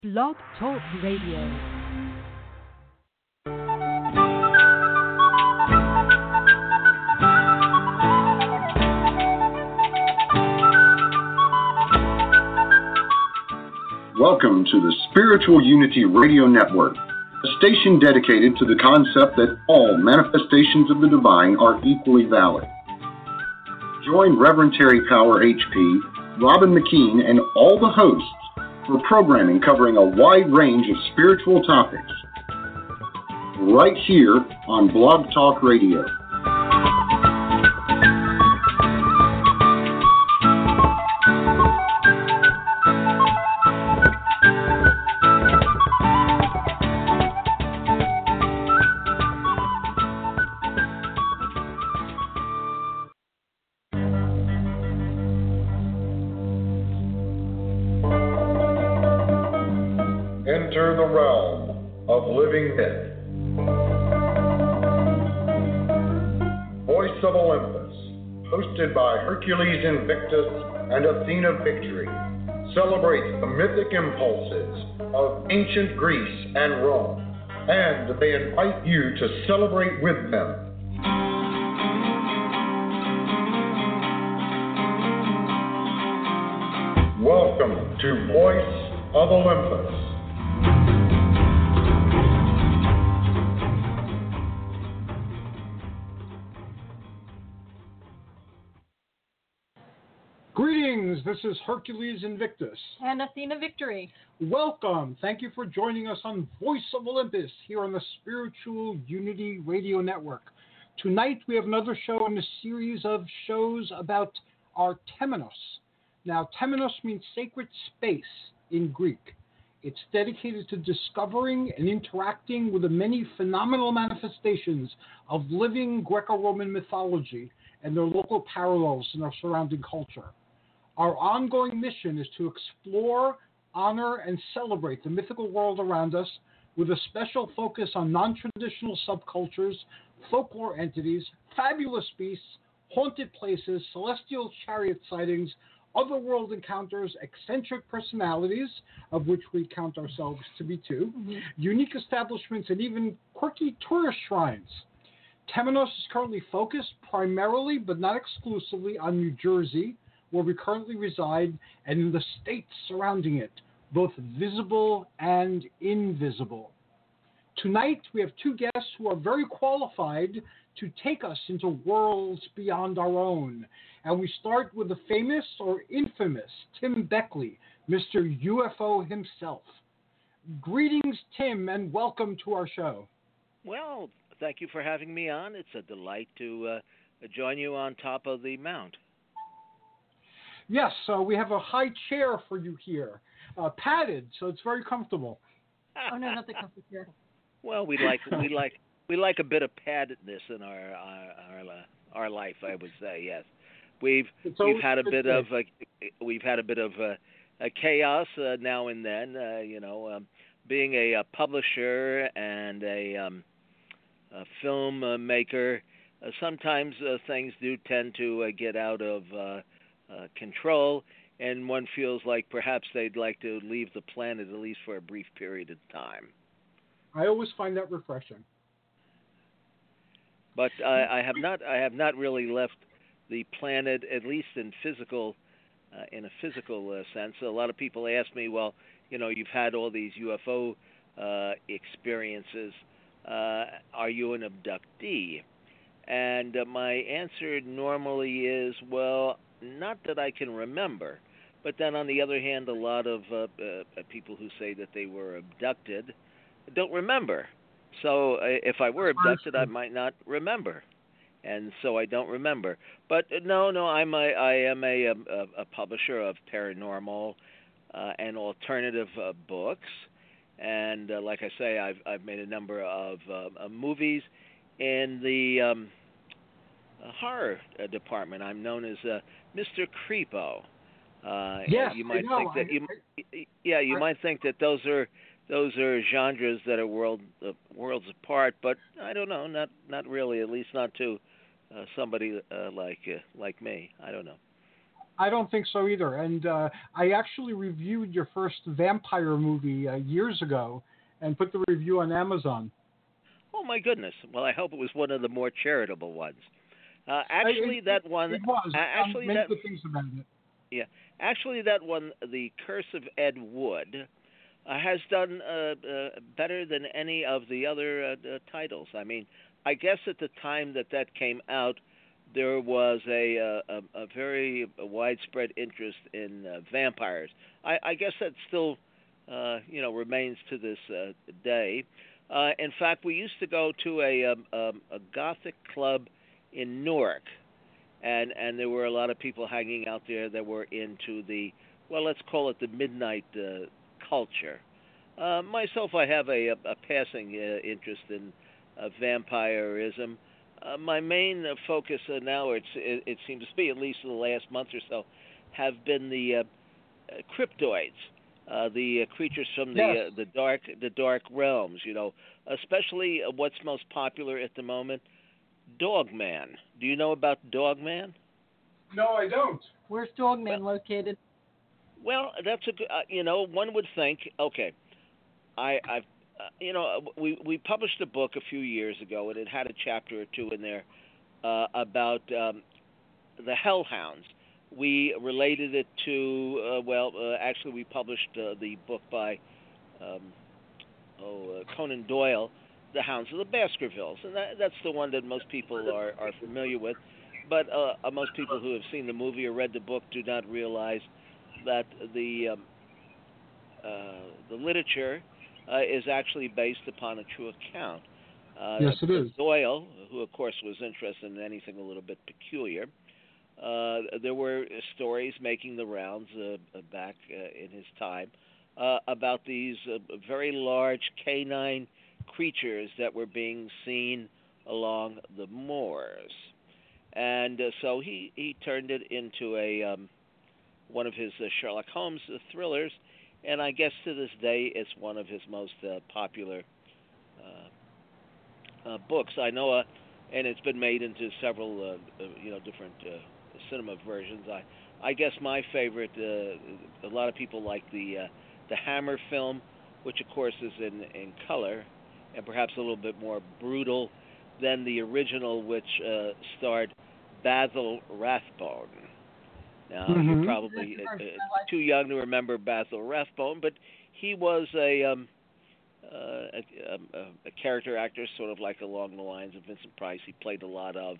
Blog Talk Radio. Welcome to the Spiritual Unity Radio Network, a station dedicated to the concept that all manifestations of the divine are equally valid. Join Reverend Terry Power HP, Robin McKean, and all the hosts for programming covering a wide range of spiritual topics, right here on Blog Talk Radio. Enter the realm of living myth. Voice of Olympus, hosted by Hercules Invictus and Athena Victory, celebrates the mythic impulses of ancient Greece and Rome, and they invite you to celebrate with them. Welcome to Voice of Olympus. Greetings, this is Hercules Invictus. And Athena Victory. Welcome. Thank you for joining us on Voice of Olympus here on the Spiritual Unity Radio Network. Tonight we have another show in a series of shows about Artemenos. Now, Temenos means sacred space in Greek. It's dedicated to discovering and interacting with the many phenomenal manifestations of living Greco-Roman mythology and their local parallels in our surrounding culture. Our ongoing mission is to explore, honor, and celebrate the mythical world around us with a special focus on non-traditional subcultures, folklore entities, fabulous beasts, haunted places, celestial chariot sightings, otherworld encounters, eccentric personalities, of which we count ourselves to be two, unique establishments, and even quirky tourist shrines. Temenos is currently focused primarily, but not exclusively, on New Jersey, where we currently reside, and in the states surrounding it, both visible and invisible. Tonight, we have two guests who are very qualified to take us into worlds beyond our own. And we start with the famous or infamous Tim Beckley, Mr. UFO himself. Greetings, Tim, and welcome to our show. Well, thank you for having me on. It's a delight to join you on top of the mount. Yes, so we have a high chair for you here, padded, so it's very comfortable. Oh no, not the comfort chair. Well, we like a bit of paddedness in our life, I would say. Yes, we've had a bit of a chaos now and then. Being a publisher and a film maker, sometimes things do tend to get out of control, and one feels like perhaps they'd like to leave the planet at least for a brief period of time. I always find that refreshing. But I have not really left the planet, at least in a physical sense. A lot of people ask me, well, you've had all these UFO experiences. Are you an abductee? And my answer normally is, well, not that I can remember. But then on the other hand, a lot of people who say that they were abducted don't remember. So if I were abducted, I might not remember, and so I don't remember. But no, I am a publisher of paranormal and alternative books, and like I say, I've made a number of movies in the horror department. I'm known as Mr. Creepo. Yes, you might I know. think that you might think that those are genres that are worlds apart, but I don't know, not really, at least not to somebody like me. I don't know. I don't think so either. And I actually reviewed your first vampire movie years ago and put the review on Amazon. Oh my goodness! Well, I hope it was one of the more charitable ones. Actually, that one. It was. Actually, many that. good things about it. Yeah. Actually, that one, The Curse of Ed Wood, has done better than any of the other titles. I mean, I guess at the time that came out, there was a very widespread interest in vampires. I guess that still, remains to this day. In fact, we used to go to a Gothic club in Newark, and there were a lot of people hanging out there that were into the, well, let's call it the midnight culture. Myself, I have a passing interest in vampirism. My main focus now, it seems to be, at least for the last month or so, have been the cryptoids, the creatures from the dark realms. Especially what's most popular at the moment, Dogman. Do you know about Dogman? No, I don't. Where's Dogman located? Well, that's a good. One would think. Okay, I've. We published a book a few years ago, and it had a chapter or two in there about the hellhounds. We related it to. Actually, we published the book by Conan Doyle, The Hounds of the Baskervilles, and that's the one that most people are familiar with. But most people who have seen the movie or read the book do not realize that the literature is actually based upon a true account. Yes, it is. Doyle, who of course was interested in anything a little bit peculiar, there were stories making the rounds back in his time about these very large canine creatures that were being seen along the moors. And so he turned it into a one of his Sherlock Holmes thrillers, and I guess to this day it's one of his most popular books. I know, and it's been made into several different cinema versions. I guess my favorite. A lot of people like the Hammer film, which of course is in color, and perhaps a little bit more brutal than the original, which starred Basil Rathbone. Now, you're probably too young to remember Basil Rathbone, but he was a character actor, sort of like along the lines of Vincent Price. He played a lot of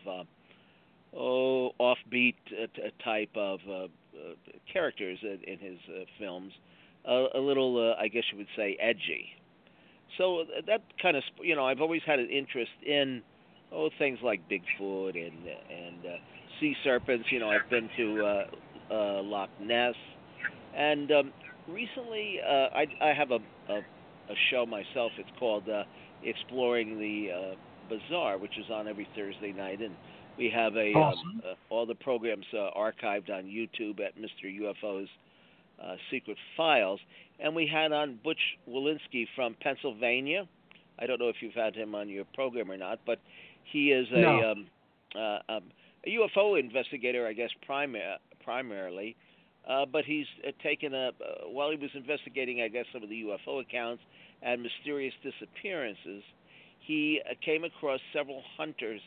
offbeat type of characters in his films, a little, I guess you would say, edgy. So that kind of, I've always had an interest in things like Bigfoot and sea serpents. I've been to Loch Ness, and recently I have a show myself. It's called Exploring the Bizarre, which is on every Thursday night, and we have all the programs archived on YouTube at Mr. UFO's Secret Files, and we had on Butch Walensky from Pennsylvania. I don't know if you've had him on your program or not, but he is a UFO investigator, I guess, primarily. But he's taken while he was investigating, I guess, some of the UFO accounts and mysterious disappearances, he came across several hunters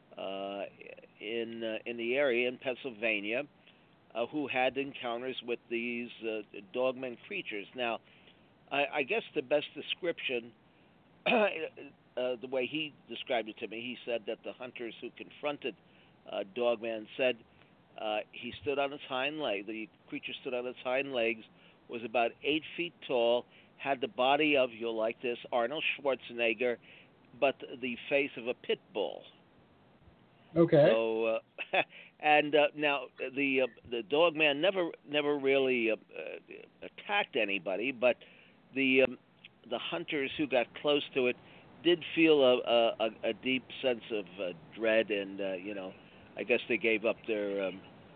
in the area in Pennsylvania who had encounters with these dogman creatures. Now, I guess the best description, the way he described it to me, he said that the hunters who confronted Dogman said he stood on his hind leg. The creature stood on its hind legs, was about 8 feet tall, had the body of, you'll like this, Arnold Schwarzenegger, but the face of a pit bull. Okay. So, and now the Dogman never really attacked anybody, but the hunters who got close to it did feel a deep sense of dread, and I guess they gave up their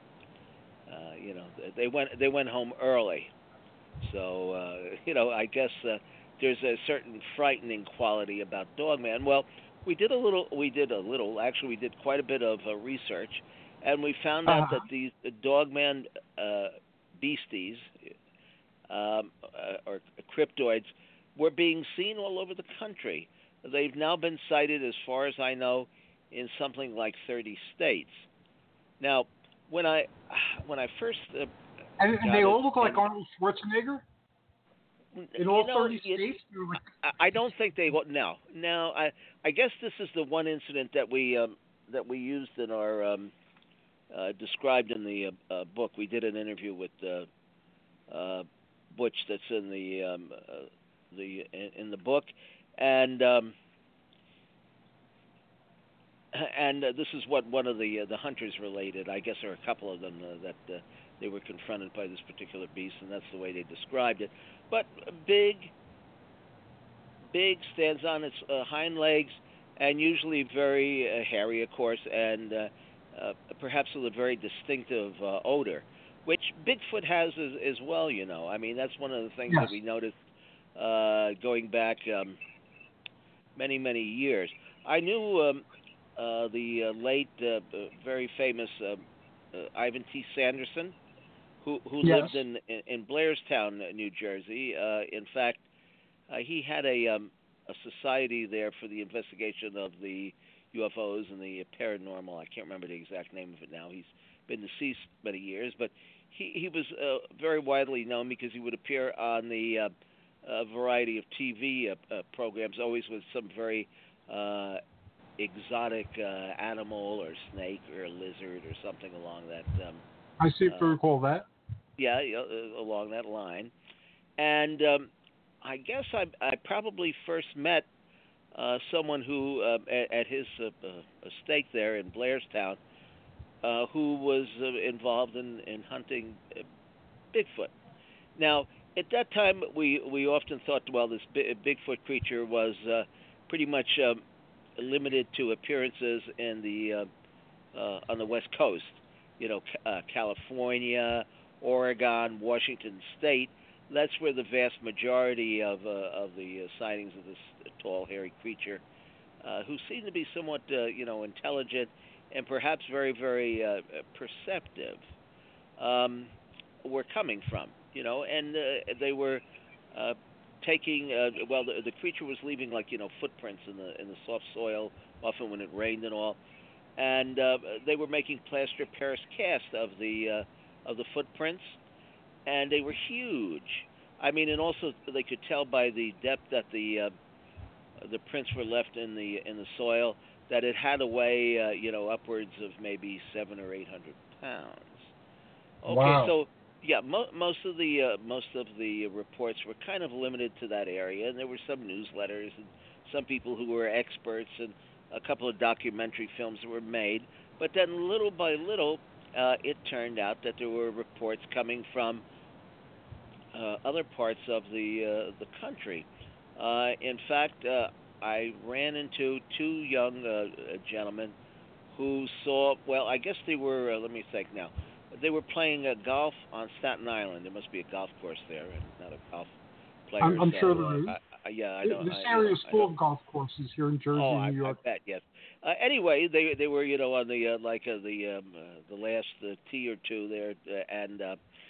they went home early. So I guess there's a certain frightening quality about Dogman. Well, we did quite a bit of research, and we found out that these dogman beasties or cryptoids were being seen all over the country. They've now been sighted, as far as I know, in something like 30 states. Now, when I first and they all look like Arnold Schwarzenegger in all 30 states. I don't think they will. No. Now, I guess this is the one incident that we used in our described in the book. We did an interview with Butch that's in the book, and this is what one of the hunters related. I guess there are a couple of them that they were confronted by this particular beast, and that's the way they described it. But big, stands on its hind legs, and usually very hairy, of course, and perhaps with a very distinctive odor, which Bigfoot has as well, you know. I mean, that's one of the things that we noticed going back many, many years. I knew the late, very famous Ivan T. Sanderson, who lived in Blairstown, New Jersey. In fact, he had a society there for the investigation of the UFOs and the paranormal. I can't remember the exact name of it now. He's been deceased many years, but he was very widely known because he would appear on the variety of TV programs, always with some very exotic animal or snake or lizard or something along that. I seem to recall that. Yeah, along that line. And I guess I probably first met someone who, at his estate there in Blairstown, who was involved in hunting Bigfoot. Now, at that time, we often thought, well, this Bigfoot creature was pretty much limited to appearances in the on the West Coast, you know, California, Oregon, Washington State. That's where the vast majority of the sightings of this tall, hairy creature, who seemed to be somewhat, intelligent and perhaps very, very perceptive, were coming from. You know, and they were taking. The creature was leaving footprints in the soft soil, often when it rained and all, and they were making plaster Paris cast of the footprints, and they were huge. I mean, and also they could tell by the depth that the prints were left in the soil that it had to weigh upwards of maybe 700 or 800 pounds. Okay, wow. So yeah, most of the reports were kind of limited to that area, and there were some newsletters and some people who were experts, and a couple of documentary films that were made. But then, little by little, it turned out that there were reports coming from other parts of the country. In fact, I ran into two young gentlemen who saw. Well, I guess they were. Let me think now. They were playing golf on Staten Island. There must be a golf course there, and not a golf player. I'm sure there is. I know. This area is full of golf courses here in Jersey and New York. I bet, yes. Anyway, they were on the the last tee or two there, and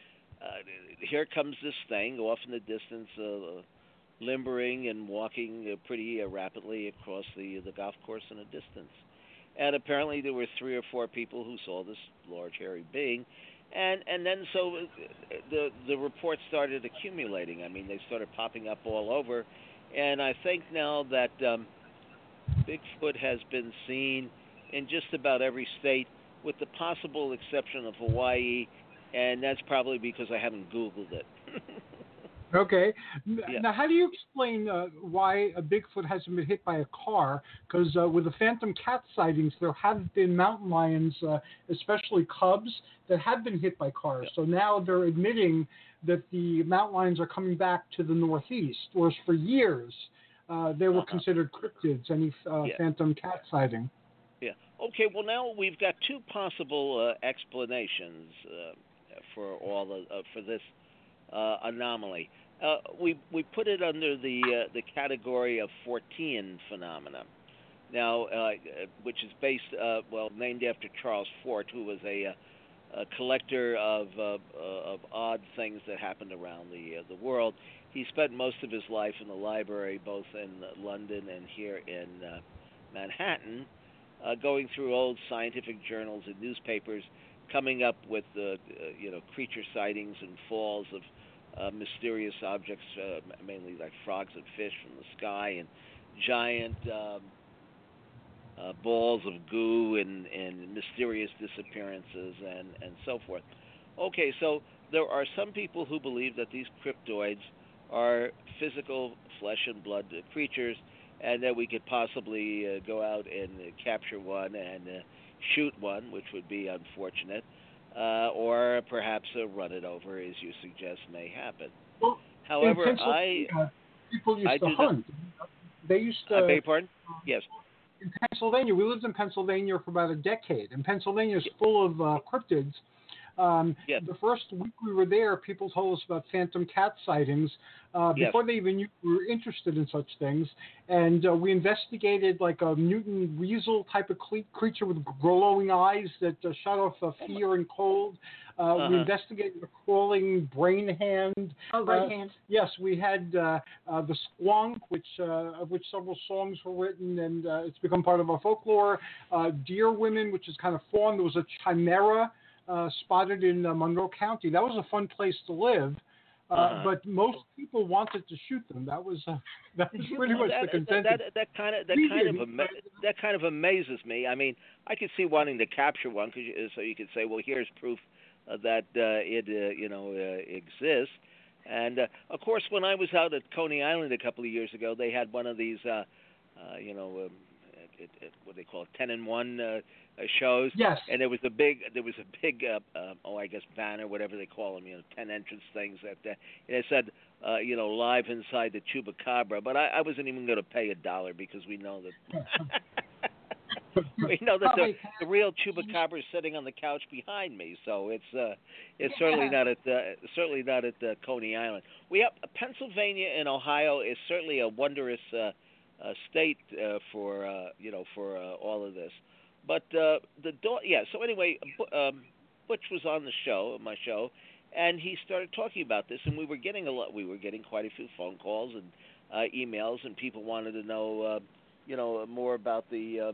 here comes this thing off in the distance, limbering and walking pretty rapidly across the golf course in a distance. And apparently there were 3 or 4 people who saw this large hairy being, and then so the reports started accumulating. I mean, they started popping up all over, and I think now that Bigfoot has been seen in just about every state, with the possible exception of Hawaii, and that's probably because I haven't Googled it. Okay. Yeah. Now, how do you explain why a Bigfoot hasn't been hit by a car? Because with the phantom cat sightings, there have been mountain lions, especially cubs, that have been hit by cars. Yeah. So now they're admitting that the mountain lions are coming back to the Northeast, whereas for years they were considered cryptids, any phantom cat sighting. Yeah. Okay. Well, now we've got 2 possible explanations for for this anomaly. We put it under the category of Fortean phenomena. now, which is based, named after Charles Fort, who was a collector of odd things that happened around the world. He spent most of his life in the library, both in London and here in Manhattan, going through old scientific journals and newspapers, coming up with creature sightings and falls of mysterious objects, mainly like frogs and fish from the sky, and giant balls of goo and mysterious disappearances and so forth. Okay, so there are some people who believe that these cryptoids are physical flesh and blood creatures, and that we could possibly go out and capture one and shoot one, which would be unfortunate, or perhaps run it over, as you suggest, may happen. Well, however, people used to hunt. They used to. I beg your pardon? Yes. In Pennsylvania, we lived in Pennsylvania for about a decade, and Pennsylvania is full of cryptids. Yes. The first week we were there, people told us about phantom cat sightings before they even knew we were interested in such things. And we investigated like a mutant weasel type of creature with glowing eyes that shot off fear and cold. We investigated a crawling brain hand. Oh, brain hand. Yes, we had the squonk, of which several songs were written, and it's become part of our folklore. Deer women, which is kind of fawn. There was a chimera spotted in Monroe County. That was a fun place to live, but most people wanted to shoot them. That was pretty much the consensus. That kind of amazes me. I mean, I could see wanting to capture one, so you could say, well, here's proof that it exists. And of course, when I was out at Coney Island a couple of years ago, they had one of these, what they call it, 10-in-1 shows. Yes. And there was a big, I guess banner, whatever they call them, 10 entrance things that it said, live inside the Chupacabra. But I wasn't even going to pay $1 because we know that. We know that the real Chupacabra is sitting on the couch behind me, so it's certainly not at Coney Island. We have Pennsylvania and Ohio is certainly a wondrous state for all of this. But so anyway, Butch was on my show, and he started talking about this, and we were getting quite a few phone calls and emails, and people wanted to know more about the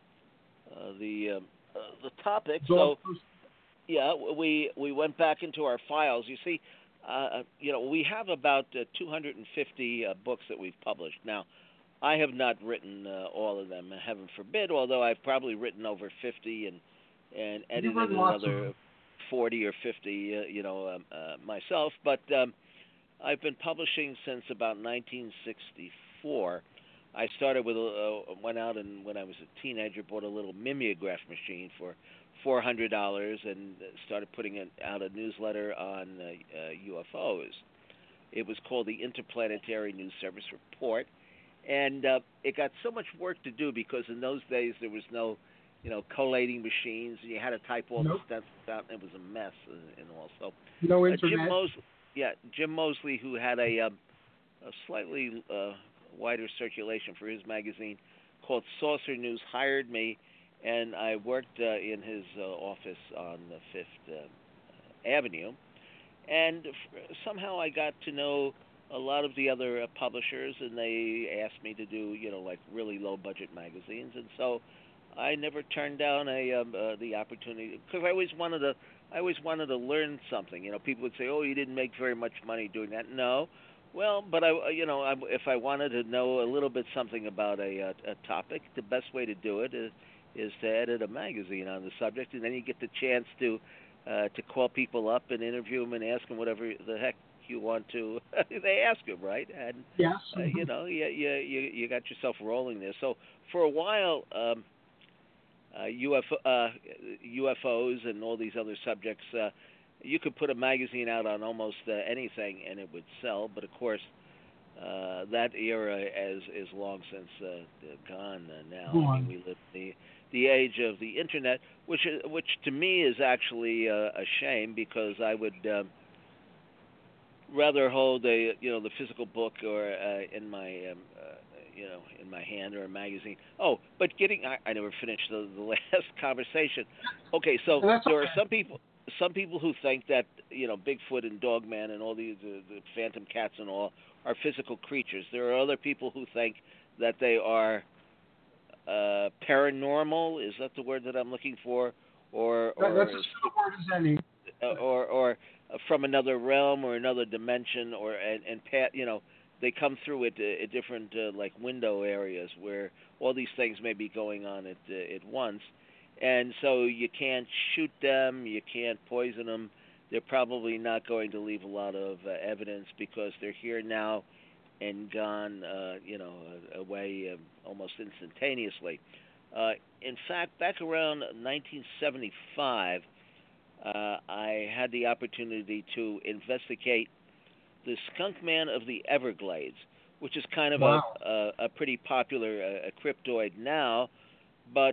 topic. So we went back into our files. You see, we have about 250 books that we've published. Now, I have not written all of them, heaven forbid, although I've probably written over 50 and edited another 40 or 50, myself. But I've been publishing since about 1964. I started with went out and when I was a teenager bought a little mimeograph machine for $400 and started putting out a newsletter on UFOs. It was called the Interplanetary News Service Report. And it got so much work to do because in those days there was no, collating machines. You had to type all the stencils out, and it was a mess and all. So no internet. Jim Mosley, who had a slightly wider circulation for his magazine called Saucer News, hired me, and I worked in his office on the Fifth Avenue. And somehow I got to know a lot of the other publishers, and they asked me to do, like really low budget magazines, and so I never turned down the opportunity because I always wanted to learn something. People would say, "Oh, you didn't make very much money doing that." No, well, but if I wanted to know a little bit something about a topic, the best way to do it is to edit a magazine on the subject, and then you get the chance to call people up and interview them and ask them whatever the heck you want to. They ask them, right? And yes. You got yourself rolling there. So for a while, UFOs and all these other subjects, you could put a magazine out on almost anything and it would sell. But of course, that era is long since gone now. I mean, we live the age of the internet, which to me is actually a shame because I would rather hold a the physical book or in my in my hand or a magazine. Oh, but I never finished the last conversation. Okay, so there are some people who think that Bigfoot and Dogman and all the phantom cats and all are physical creatures. There are other people who think that they are paranormal. Is that the word that I'm looking for? Or that's as good a word as any. Or from another realm or another dimension, they come through at different like window areas where all these things may be going on at once, and so you can't shoot them, you can't poison them. They're probably not going to leave a lot of evidence because they're here now and gone, away almost instantaneously. In fact, back around 1975. I had the opportunity to investigate the skunk man of the Everglades, which is kind of a pretty popular cryptoid now, but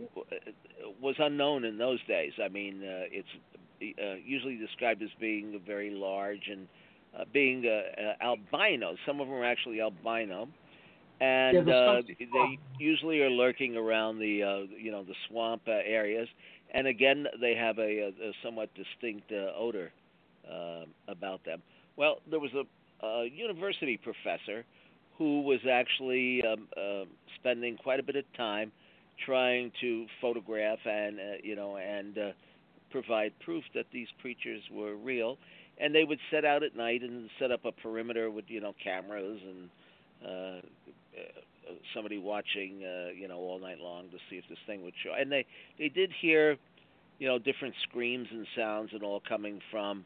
was unknown in those days. I mean, it's usually described as being very large and being albino. Some of them are actually albino. And they usually are lurking around the swamp areas. And again, they have a somewhat distinct odor about them. Well, there was a university professor who was actually spending quite a bit of time trying to photograph and provide proof that these creatures were real. And they would set out at night and set up a perimeter with cameras and somebody watching, all night long to see if this thing would show. And they did hear, different screams and sounds and all coming from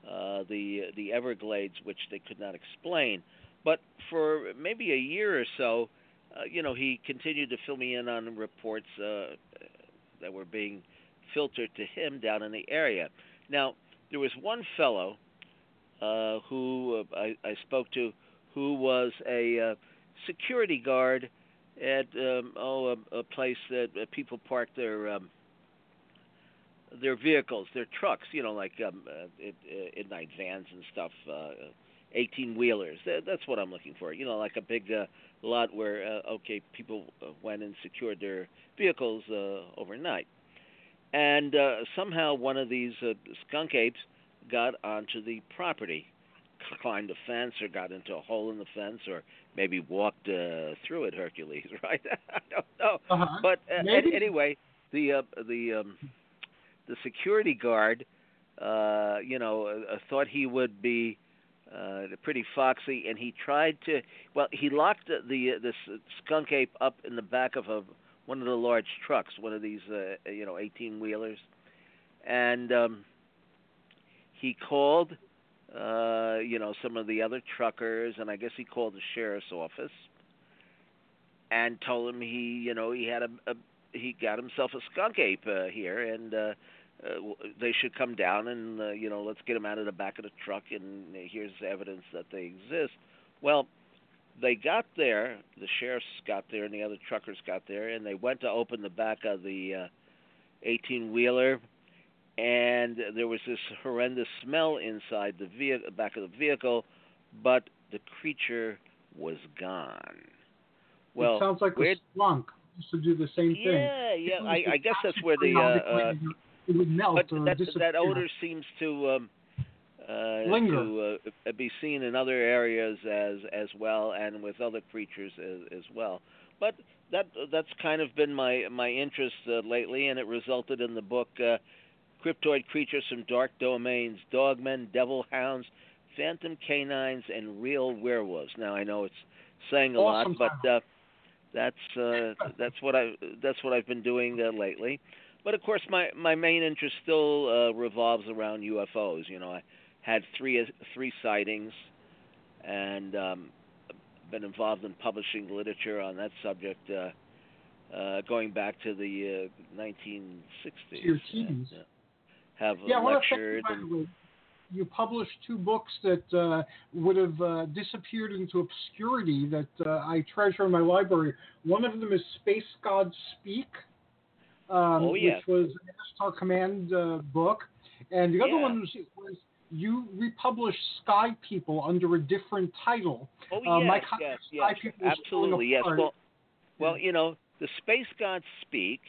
the Everglades, which they could not explain. But for maybe a year or so, he continued to fill me in on reports that were being filtered to him down in the area. Now, there was one fellow who I spoke to who was a security guard at a place that people park their vehicles, their trucks, like midnight vans and stuff, 18-wheelers. That's what I'm looking for. Like a big lot where people went and secured their vehicles overnight. And somehow one of these skunk apes got onto the property, climbed a fence or got into a hole in the fence or maybe walked through it, Hercules, right? I don't know. But anyway, the security guard, thought he would be pretty foxy, and he tried to. Well, he locked the skunk ape up in the back of one of the large trucks, one of these 18-wheelers, and he called some of the other truckers, and I guess he called the sheriff's office and told him he got himself a skunk ape here, and they should come down and let's get him out of the back of the truck, and here's evidence that they exist. Well, they got there, the sheriffs got there, and the other truckers got there, and they went to open the back of the 18-wheeler, and there was this horrendous smell inside the back of the vehicle, but the creature was gone. Well, it sounds like a skunk used to do the same thing. Yeah. I guess that's where the it would melt or that odor seems to linger. To be seen in other areas as well, and with other creatures as well. But that's kind of been my interest lately, and it resulted in the book Cryptoid Creatures from Dark Domains, Dogmen, Devil Hounds, Phantom Canines, and Real Werewolves. Now I know it's saying a lot, but that's what I've been doing lately. But of course, my main interest still revolves around UFOs. I had three sightings, and been involved in publishing literature on that subject going back to the 1960s. Your teens. Have lectured. You published 2 books that would have disappeared into obscurity that I treasure in my library. One of them is Space Gods Speak, which was an Star Command book, and the other one was you republished Sky People under a different title. Oh, my yes, copy yes, of yes, Sky People was absolutely, yes. apart. Well, you know, the Space Gods Speak.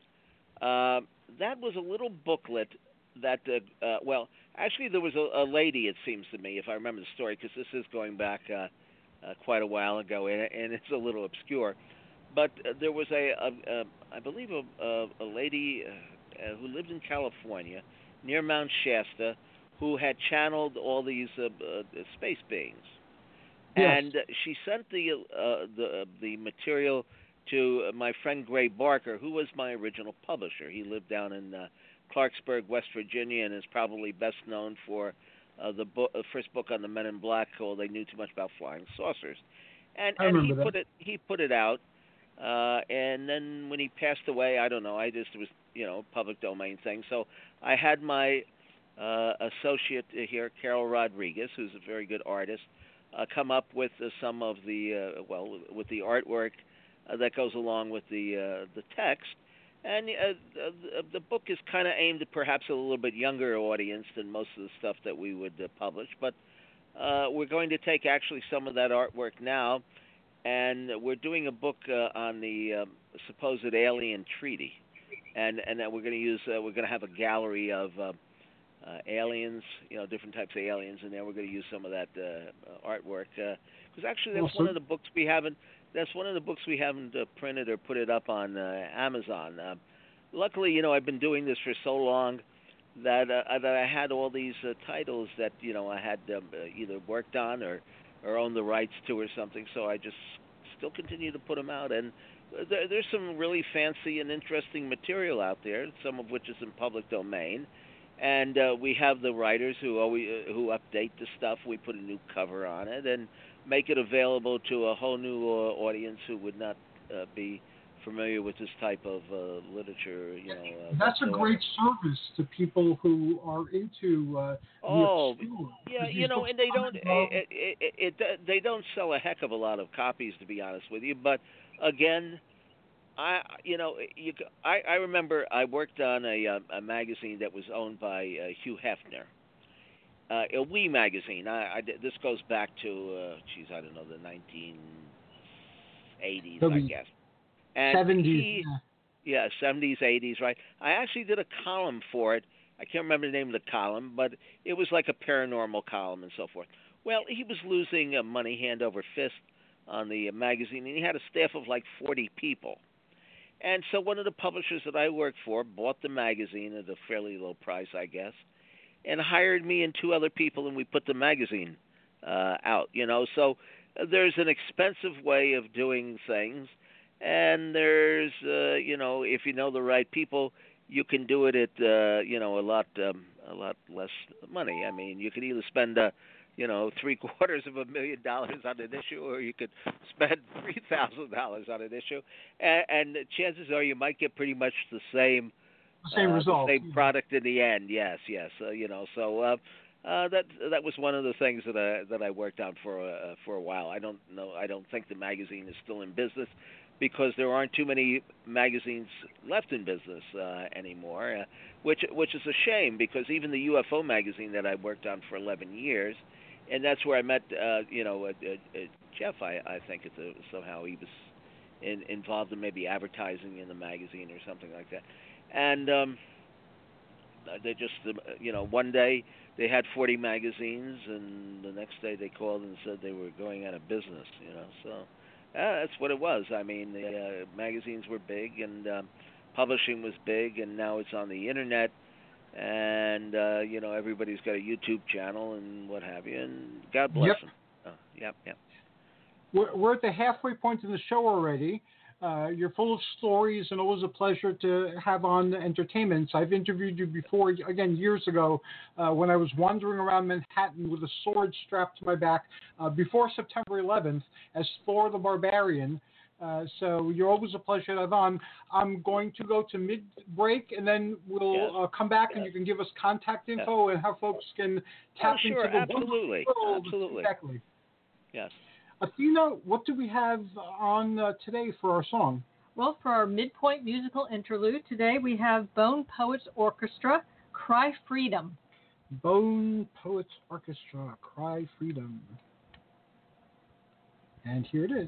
That was a little booklet that, well, actually there was a lady, it seems to me, if I remember the story, because this is going back quite a while ago, and it's a little obscure. But there was I believe a lady who lived in California near Mount Shasta who had channeled all these space beings. Yes. And she sent the material to my friend Gray Barker, who was my original publisher. He lived down in Clarksburg, West Virginia, and is probably best known for the first book on the Men in Black called "They Knew Too Much About Flying Saucers." And he put it out, and then when he passed away, I don't know. It was public domain thing. So I had my associate here, Carol Rodriguez, who's a very good artist, come up with some of the with the artwork that goes along with the text. And the book is kind of aimed at perhaps a little bit younger audience than most of the stuff that we would publish. But we're going to take actually some of that artwork now, and we're doing a book on the supposed alien treaty, and that we're going to use. We're going to have a gallery of aliens, different types of aliens in there. We're going to use some of that artwork because actually that's one of the books we haven't. That's one of the books we haven't printed or put it up on Amazon. Luckily, I've been doing this for so long that I had all these titles that I had either worked on or owned the rights to or something. So I just still continue to put them out, and there's some really fancy and interesting material out there, some of which is in public domain. And we have the writers who update the stuff. We put a new cover on it and make it available to a whole new audience who would not be familiar with this type of literature. That's a great service to people who are into the obscure. Yeah, and they don't sell a heck of a lot of copies, to be honest with you. But again, I remember I worked on a magazine that was owned by Hugh Hefner, a Wee magazine. This goes back to I don't know, the 1980s, I guess. And 70s. 70s, 80s, right? I actually did a column for it. I can't remember the name of the column, but it was like a paranormal column and so forth. Well, he was losing money hand over fist on the magazine, and he had a staff of like 40 people. And so one of the publishers that I worked for bought the magazine at a fairly low price, I guess, and hired me and two other people, and we put the magazine out. So there's an expensive way of doing things, and there's if you know the right people, you can do it at a lot less money. I mean, you could either spend $750,000 on an issue, or you could spend $3,000 on an issue, and chances are you might get pretty much the same result, the same product in the end. Yes. So that was one of the things that I worked on for a while. I don't know. I don't think the magazine is still in business because there aren't too many magazines left in business anymore, which is a shame because even the UFO magazine that I worked on for 11 years. And that's where I met, Jeff. I think somehow he was involved in maybe advertising in the magazine or something like that. And they just, one day they had 40 magazines, and the next day they called and said they were going out of business. So that's what it was. I mean, the magazines were big, and publishing was big, and now it's on the internet. And everybody's got a YouTube channel and what have you, and God bless them. Yep. We're at the halfway point in the show already. You're full of stories, and always a pleasure to have on entertainments. I've interviewed you before, again, years ago, when I was wandering around Manhattan with a sword strapped to my back before September 11th as Thor the Barbarian. So you're always a pleasure to have on. I'm going to go to mid-break, and then we'll come back, and you can give us contact info and how folks can tap into the absolutely. world. Absolutely. Exactly. Yes. Athena, what do we have on today for our song? Well, for our midpoint musical interlude today, we have Bone Poets Orchestra, Cry Freedom. Bone Poets Orchestra, Cry Freedom. And here it is.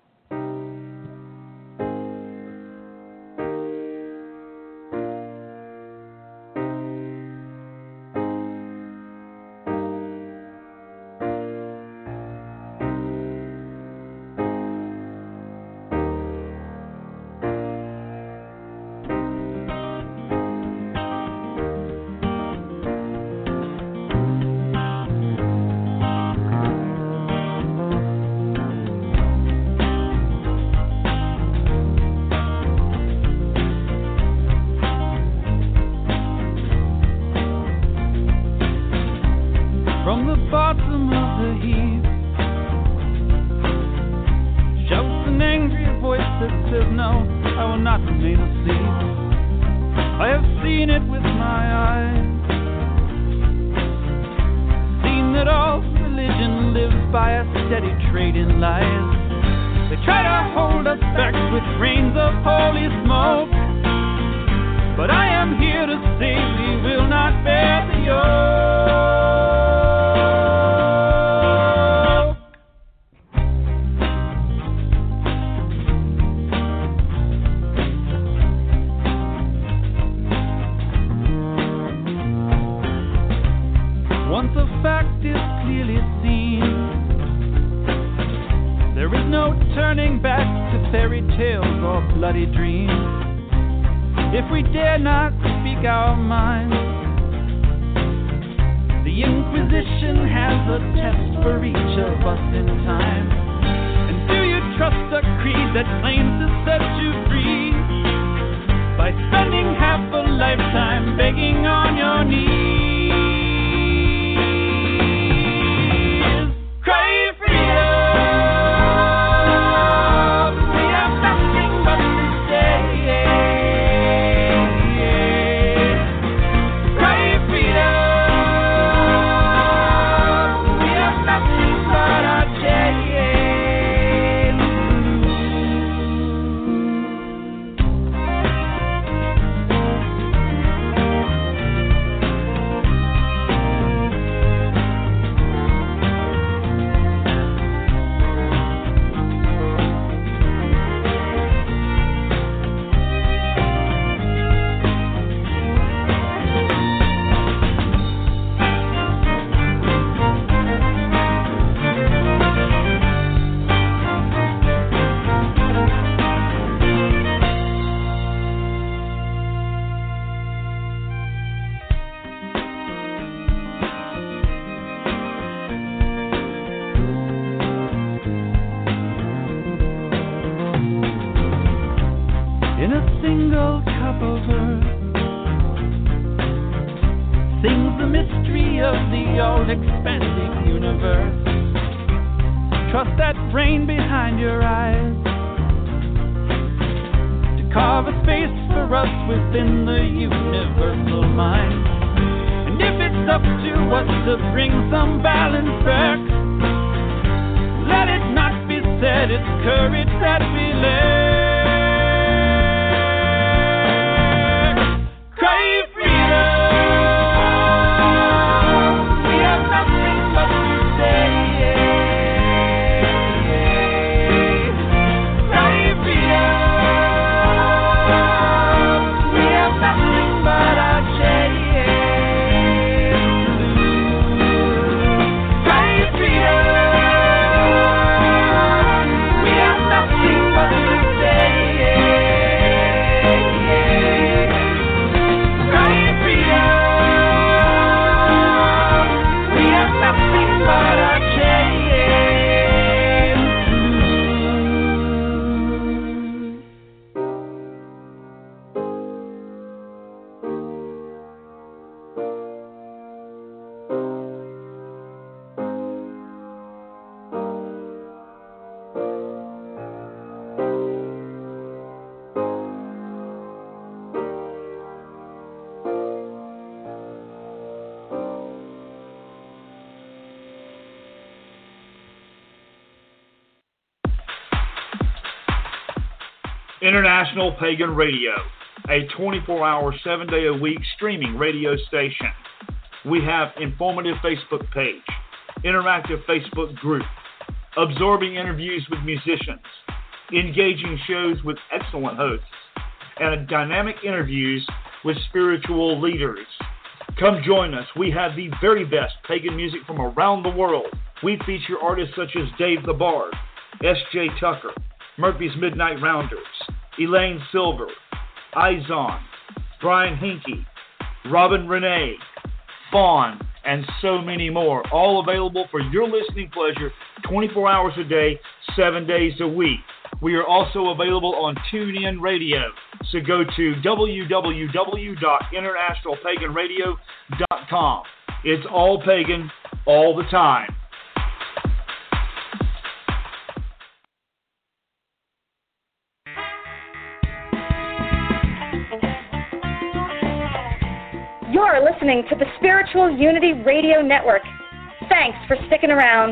International Pagan Radio, a 24-hour, 7-day-a-week streaming radio station. We have informative Facebook page, interactive Facebook group, absorbing interviews with musicians, engaging shows with excellent hosts, and dynamic interviews with spiritual leaders. Come join us. We have the very best pagan music from around the world. We feature artists such as Dave the Bard, S.J. Tucker, Murphy's Midnight Rounders, Elaine Silver, Izon, Brian Hinkie, Robin Renee, Fawn, and so many more, all available for your listening pleasure 24 hours a day, 7 days a week. We are also available on TuneIn Radio, so go to www.internationalpaganradio.com. It's all pagan, all the time. You're listening to the Spiritual Unity Radio Network. Thanks for sticking around.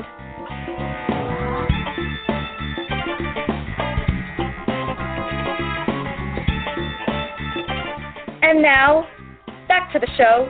And now, back to the show.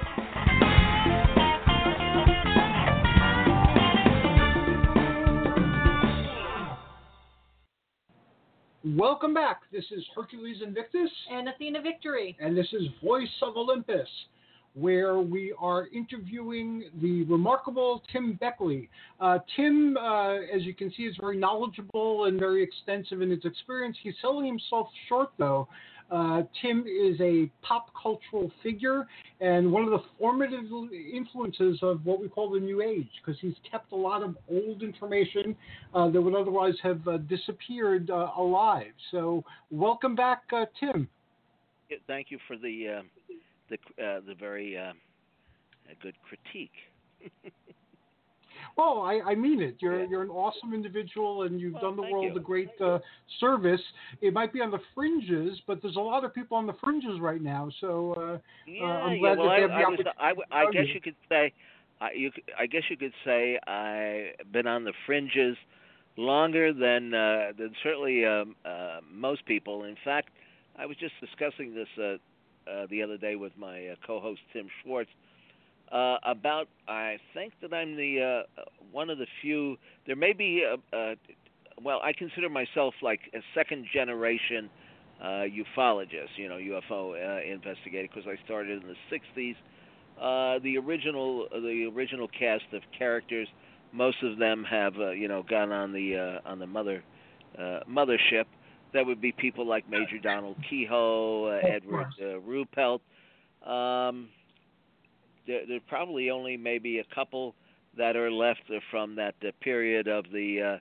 Welcome back. This is Hercules Invictus. And Athena Victory. And this is Voice of Olympus, where we are interviewing the remarkable Tim Beckley. Tim, as you can see, is very knowledgeable and very extensive in his experience. He's selling himself short, though. Tim is a pop cultural figure and one of the formative influences of what we call the New Age, because he's kept a lot of old information that would otherwise have disappeared alive. So welcome back, Tim. Yeah, thank you for the very good critique. Well, I mean it. You're an awesome individual, and you've done the world a great service. It might be on the fringes, but there's a lot of people on the fringes right now. So I'm glad that they have the opportunity. I guess you could say, I guess you could say I've been on the fringes longer than certainly most people. In fact, I was just discussing this the other day with my co-host Tim Schwartz. About, I think that I'm the one of the few. There may be, well, I consider myself like a second generation ufologist, UFO investigator, because I started in the '60s. The original cast of characters, most of them have gone on the mothership. That would be people like Major Donald Kehoe, Edward Ruppelt. There's probably only maybe a couple that are left from that period of the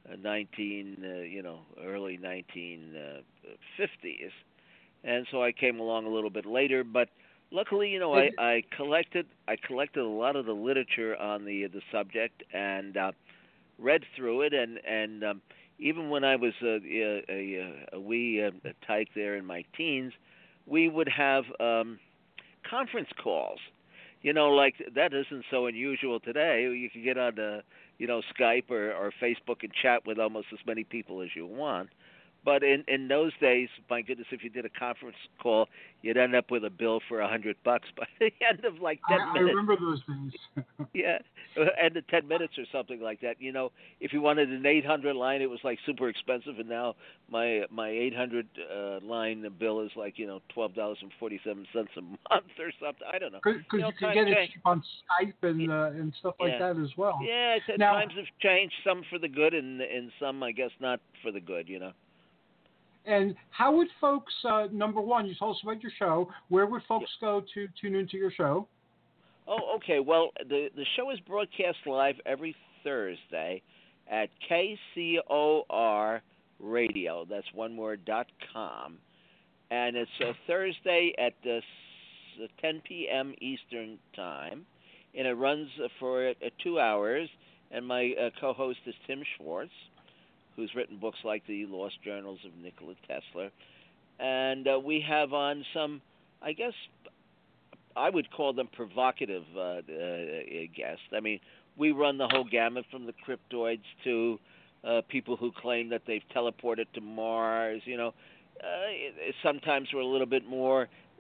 early 1950s, and so I came along a little bit later. But luckily, I collected a lot of the literature on the subject and read through it, and even when I was a wee tyke there in my teens, we would have conference calls. Like that isn't so unusual today. You can get on Skype or Facebook and chat with almost as many people as you want. But in those days, my goodness, if you did a conference call, you'd end up with a bill for $100 by the end of like 10 minutes. I remember those days. Yeah, end of 10 minutes or something like that. If you wanted an 800 line, it was like super expensive, and now my 800 line bill is like $12.47 a month or something. I don't know. Because you can get it on Skype and stuff like that as well. Yeah, times have changed. Some for the good, and some I guess not for the good. And how would folks, number one, you told us about your show. Where would folks go to tune into your show? Oh, okay. Well, the show is broadcast live every Thursday at KCOR Radio. That's one word, .com. And it's a Thursday at 10 p.m. Eastern Time. And it runs for 2 hours. And my co-host is Tim Schwartz, who's written books like The Lost Journals of Nikola Tesla. And we have on some, I guess, I would call them provocative guests. I mean, we run the whole gamut from the cryptoids to people who claim that they've teleported to Mars. Sometimes we're a little bit more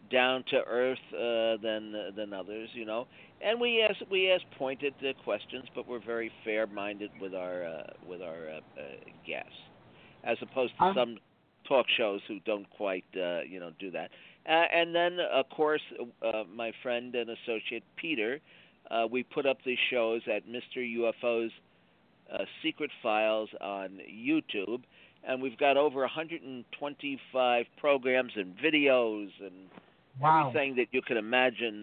down to earth than others, you know. And we ask pointed questions, but we're very fair-minded with our guests, as opposed to some talk shows who don't quite do that. And then, of course, my friend and associate Peter, we put up these shows at Mr. UFO's Secret Files on YouTube, and we've got over 125 programs and videos and everything that you can imagine,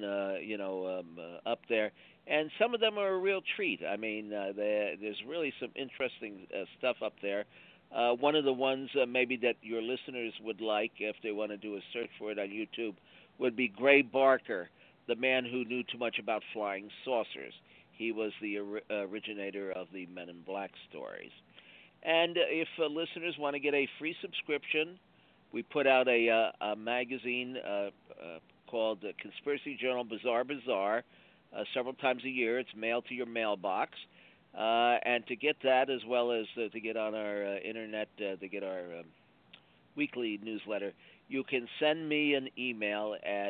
up there. And some of them are a real treat. I mean, there's really some interesting stuff up there. One of the ones maybe that your listeners would like, if they want to do a search for it on YouTube, would be Gray Barker, the man who knew too much about flying saucers. He was the originator of the Men in Black stories. And if listeners want to get a free subscription, we put out a magazine called Conspiracy Journal Bizarre Bazaar several times a year. It's mailed to your mailbox. And to get that, as well as to get on our internet, to get our weekly newsletter, you can send me an email at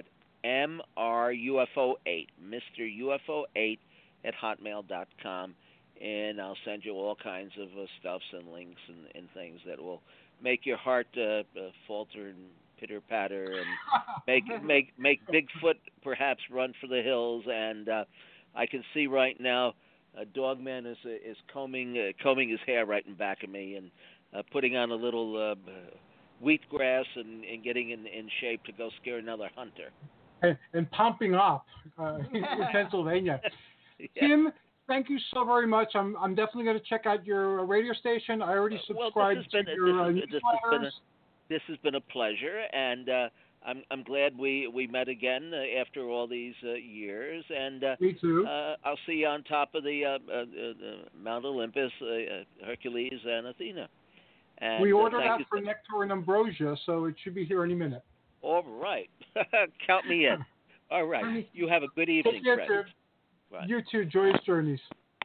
mrufo8, Mr. UFO8 at hotmail.com, and I'll send you all kinds of stuffs and links and things that will make your heart falter and pitter-patter and make Bigfoot perhaps run for the hills. And I can see right now Dogman is combing his hair right in back of me and putting on a little wheatgrass and getting in shape to go scare another hunter. And pumping up in Pennsylvania. Yeah. Tim, thank you so very much. I'm definitely going to check out your radio station. I already subscribed to your newsletters. This has been a pleasure, and I'm glad we met again after all these years. And me too. I'll see you on top of the Mount Olympus, Hercules, and Athena. And, we ordered out for Nectar and Ambrosia, so it should be here any minute. All right. Count me in. All right. You have a good evening, Fred. Right. You too. Joyous journeys.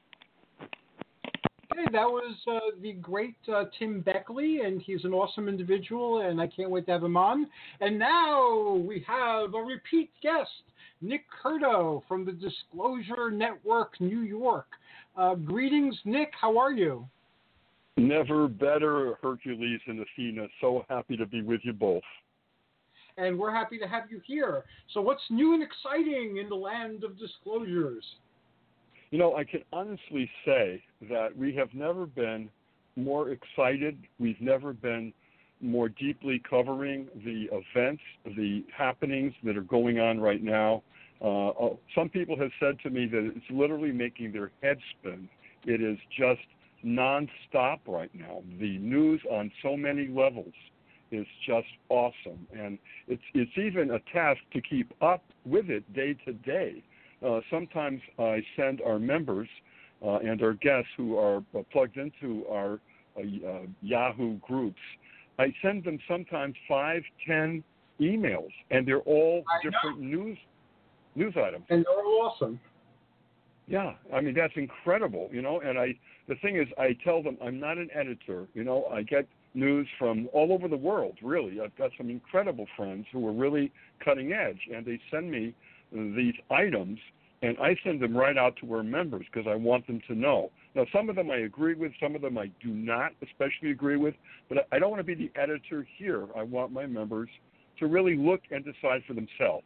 Okay, that was the great Tim Beckley, and he's an awesome individual, and I can't wait to have him on. And now we have a repeat guest, Nick Curto from the Disclosure Network, New York. Greetings, Nick. How are you? Never better, Hercules and Athena. So happy to be with you both. And we're happy to have you here. So what's new and exciting in the land of disclosures? You know, I can honestly say that we have never been more excited. We've never been more deeply covering the events, the happenings that are going on right now. Some people have said to me that it's literally making their head spin. It is just nonstop right now. The news on so many levels is just awesome, and it's even a task to keep up with it day to day. Sometimes I send our members and our guests who are plugged into our Yahoo groups, I send them sometimes 5-10 emails, and they're all different news items. And they're all awesome. Yeah, I mean, that's incredible, you know, and the thing is, I tell them I'm not an editor, you know, I get news from all over the world, really. I've got some incredible friends who are really cutting edge, and they send me these items, and I send them right out to our members because I want them to know. Now, some of them I agree with, some of them I do not especially agree with, but I don't want to be the editor here. I want my members to really look and decide for themselves.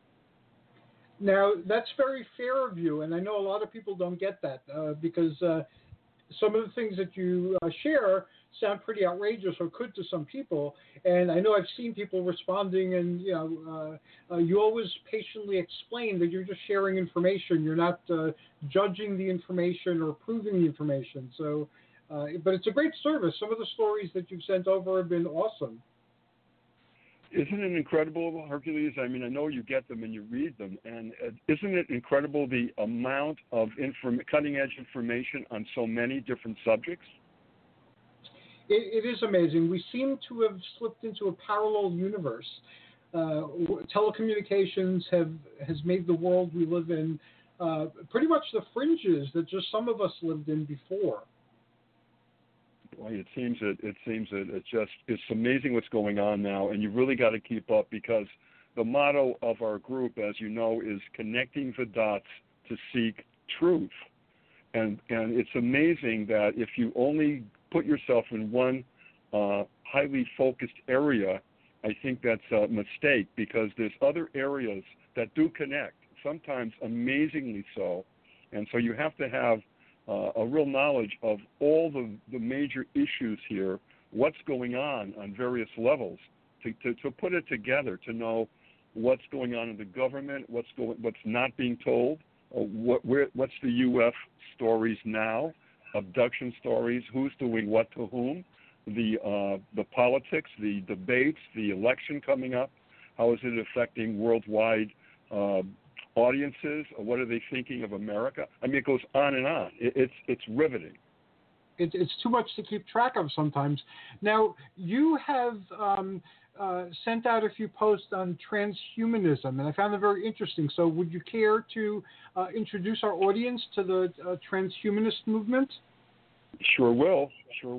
Now, that's very fair of you, and I know a lot of people don't get that because some of the things that you share sound pretty outrageous, or could to some people. And I know I've seen people responding, and you always patiently explain that you're just sharing information. You're not judging the information or proving the information. So, but it's a great service. Some of the stories that you've sent over have been awesome. Isn't it incredible, Hercules? I mean, I know you get them and you read them, and isn't it incredible the amount of cutting-edge information on so many different subjects? It is amazing. We seem to have slipped into a parallel universe. Telecommunications has made the world we live in pretty much the fringes that just some of us lived in before. Boy, it seems that it's amazing what's going on now, and you really got to keep up because the motto of our group, as you know, is connecting the dots to seek truth. And it's amazing that if you only put yourself in one highly focused area, I think that's a mistake, because there's other areas that do connect, sometimes amazingly so. And so you have to have a real knowledge of all the major issues here, what's going on various levels, to put it together, to know what's going on in the government, what's not being told, what's the UF stories now, abduction stories, who's doing what to whom, the politics, the debates, the election coming up, how is it affecting worldwide audiences? What are they thinking of America? I mean, it goes on and on. It's riveting. It's too much to keep track of sometimes. Now, you have sent out a few posts on transhumanism, and I found them very interesting. So would you care to introduce our audience to the transhumanist movement? Sure will.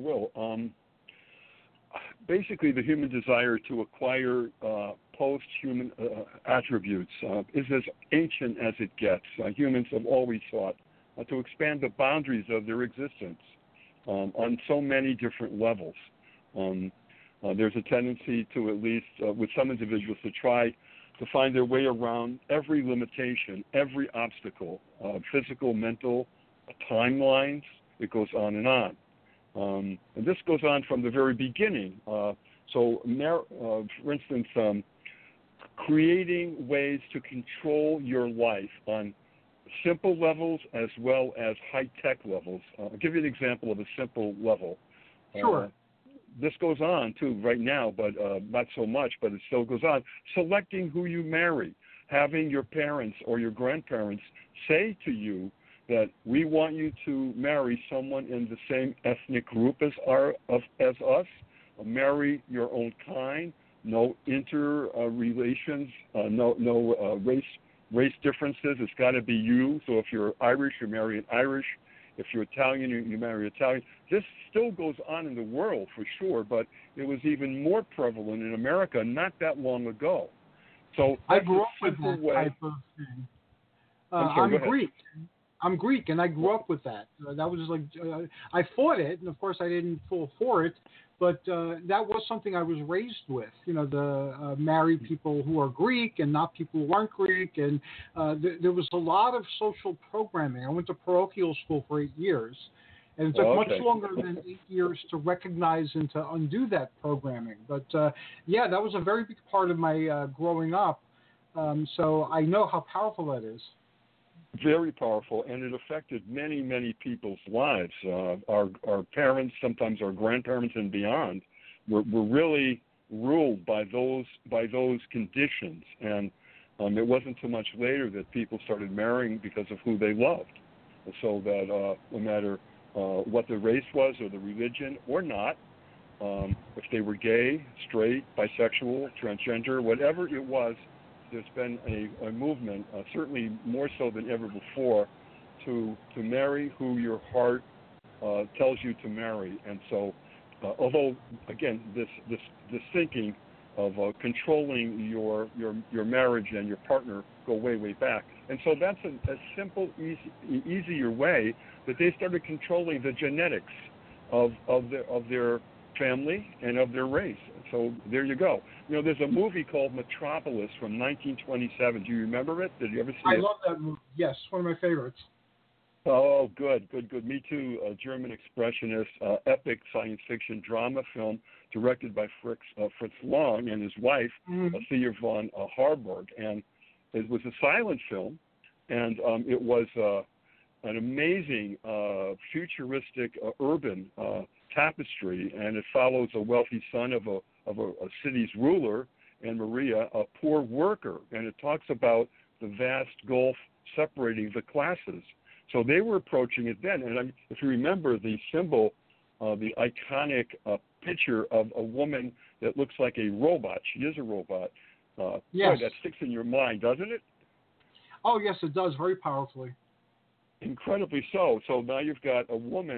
Basically, the human desire to acquire post-human attributes is as ancient as it gets. Humans have always sought to expand the boundaries of their existence on so many different levels. There's a tendency to, at least with some individuals, to try to find their way around every limitation, every obstacle, physical, mental, timelines. It goes on and on. And this goes on from the very beginning. For instance, creating ways to control your life on simple levels as well as high-tech levels. I'll give you an example of a simple level. Sure. This goes on, too, right now, but not so much, but it still goes on. Selecting who you marry, having your parents or your grandparents say to you that we want you to marry someone in the same ethnic group as us, marry your own kind, no interrelations, no race differences. It's got to be you. So if you're Irish, you marry an Irish. If you're Italian, you marry Italian. This still goes on in the world for sure, but it was even more prevalent in America not that long ago. So I grew up with that type of thing. I'm Greek, and I grew up with that. That was like I fought it, and of course I didn't fall for it, but that was something I was raised with. You know, the marry people who are Greek and not people who aren't Greek, and there was a lot of social programming. I went to parochial school for 8 years, and it took much longer than 8 years to recognize and to undo that programming. But yeah, that was a very big part of my growing up. So I know how powerful that is. Very powerful, and it affected many, many people's lives. Our parents, sometimes our grandparents and beyond, were really ruled by those conditions. And it wasn't too much later that people started marrying because of who they loved. So that no matter what the race was or the religion or not, if they were gay, straight, bisexual, transgender, whatever it was, there's been a movement, certainly more so than ever before, to marry who your heart tells you to marry. And so, although again, this thinking of controlling your marriage and your partner go way back, and so that's a simple, easier way that they started controlling the genetics of their family and of their race. So there you go. You know, there's a movie called Metropolis from 1927. Do you remember it? Did you ever see it? I love that movie. Yes, one of my favorites. Oh, good. Me too. A German expressionist, epic science fiction drama film directed by Fritz Lang and his wife, Thea von Harburg. And it was a silent film, and it was an amazing futuristic urban tapestry, and it follows a wealthy son of a city's ruler and Maria, a poor worker, and it talks about the vast gulf separating the classes. So they were approaching it then, and if you remember the symbol, the iconic picture of a woman that looks like a robot. She is a robot. Yes. Boy, that sticks in your mind, doesn't it? Oh yes, it does, very powerfully. Incredibly so. So now you've got a woman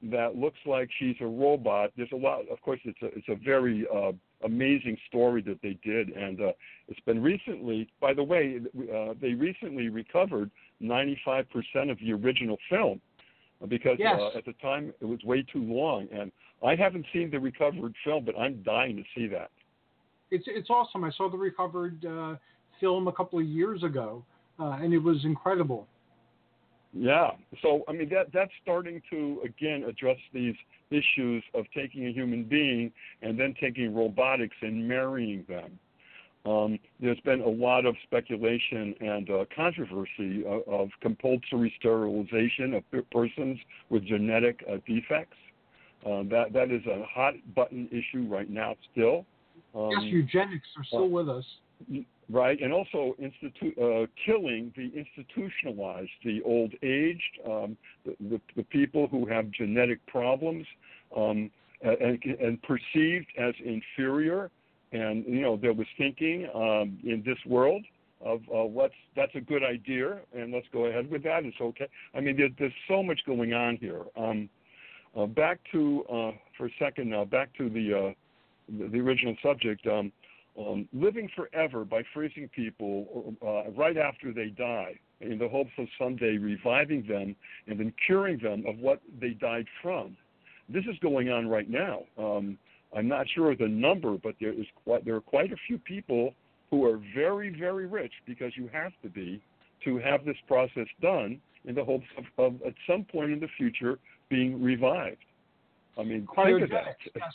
that looks like she's a robot. There's a lot. Of course, it's a very amazing story that they did, and it's been recently. By the way, they recently recovered 95% of the original film because at the time it was way too long, and I haven't seen the recovered film, but I'm dying to see that. It's awesome. I saw the recovered film a couple of years ago, and it was incredible. Yeah. So, I mean, that's starting to, again, address these issues of taking a human being and then taking robotics and marrying them. There's been a lot of speculation and controversy of compulsory sterilization of persons with genetic defects. That is a hot button issue right now still. Yes, eugenics are still with us. Right, and also killing the institutionalized, the old-aged, the people who have genetic problems, and perceived as inferior. And there was thinking in this world of that's a good idea, and let's go ahead with that. It's okay. I mean, there's so much going on here. Back to for a second now. Back to the original subject. Living forever by freezing people right after they die in the hopes of someday reviving them and then curing them of what they died from. This is going on right now. I'm not sure of the number, but there are quite a few people who are very, very rich, because you have to be, to have this process done in the hopes of at some point in the future being revived. I mean, think of that. Yes.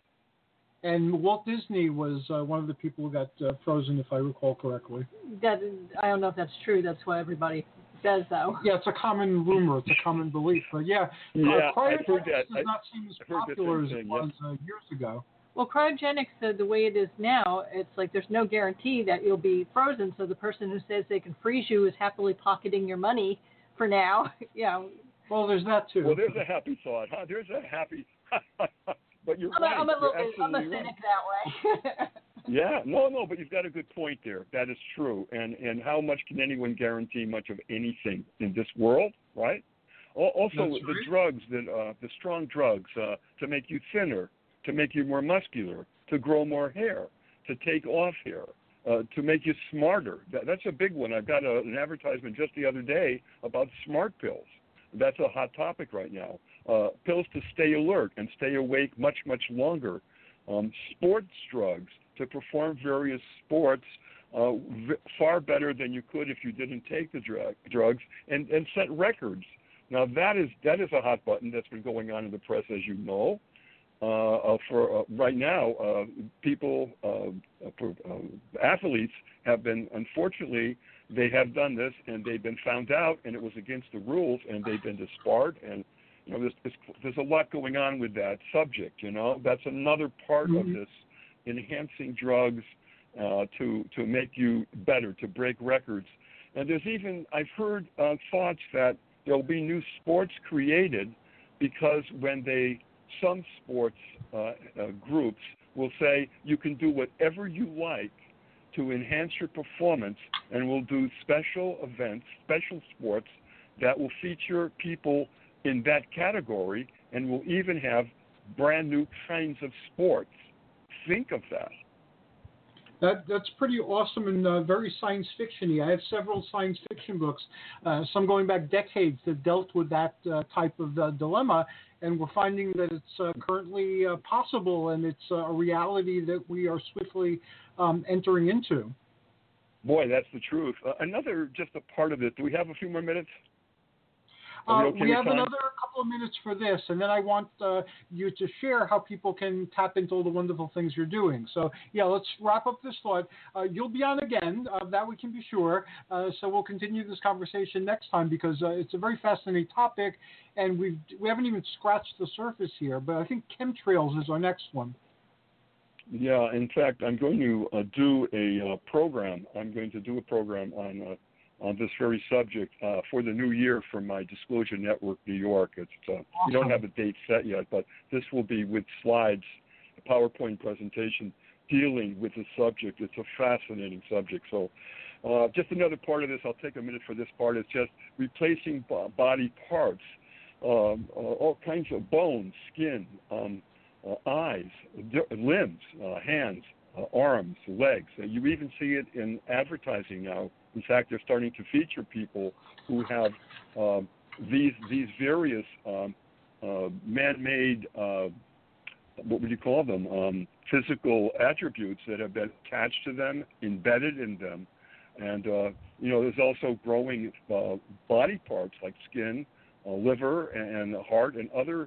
And Walt Disney was one of the people who got frozen, if I recall correctly. I don't know if that's true. That's what everybody says, though. Yeah, it's a common rumor. It's a common belief. But cryogenics does not seem as popular as it was years ago. Well, cryogenics, the way it is now, it's like there's no guarantee that you'll be frozen. So the person who says they can freeze you is happily pocketing your money for now. Well, there's that too. Well, there's a happy thought, huh? There's a happy. But you're right. I'm a cynic that way. Yeah, no, but you've got a good point there. That is true. And how much can anyone guarantee much of anything in this world, right? Also, the drugs, the strong drugs to make you thinner, to make you more muscular, to grow more hair, to take off hair, to make you smarter. That's a big one. I got an advertisement just the other day about smart pills. That's a hot topic right now. Pills to stay alert and stay awake much, much longer. Sports drugs to perform various sports far better than you could if you didn't take the drugs, and set records. Now that is a hot button that's been going on in the press, as you know. For right now, people, athletes have been, unfortunately, they have done this and they've been found out, and it was against the rules, and they've been disbarred. And there's a lot going on with that subject. That's another part of this, enhancing drugs to make you better, to break records. And there's even, I've heard thoughts that there'll be new sports created because some sports groups will say you can do whatever you like to enhance your performance, and we'll do special events, special sports that will feature people in that category, and we'll even have brand new kinds of sports. Think of that. That's pretty awesome and very science fiction-y. I have several science fiction books, some going back decades, that dealt with that type of dilemma, and we're finding that it's currently possible, and it's a reality that we are swiftly entering into. Boy, that's the truth. Just a part of it. Do we have a few more minutes? We have another couple of minutes for this, and then I want you to share how people can tap into all the wonderful things you're doing. So, let's wrap up this thought. You'll be on again, that we can be sure. So we'll continue this conversation next time, because it's a very fascinating topic, and we haven't even scratched the surface here. But I think chemtrails is our next one. Yeah, in fact, I'm going to do a program. I'm going to do a program on this very subject for the new year from my Disclosure Network, New York. It's awesome. We don't have a date set yet, but this will be with slides, a PowerPoint presentation dealing with the subject. It's a fascinating subject. So just another part of this, I'll take a minute for this part, is just replacing body parts all kinds of bones, skin, eyes, limbs, hands, arms, legs. You even see it in advertising now. In fact, they're starting to feature people who have these various man-made, what would you call them, physical attributes that have been attached to them, embedded in them. And, there's also growing body parts like skin, liver, and heart, and other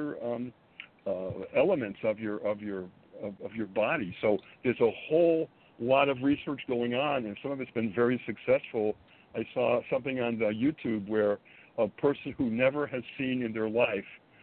elements of your body. So there's a whole lot of research going on, and some of it's been very successful. I saw something on YouTube where a person who never has seen in their life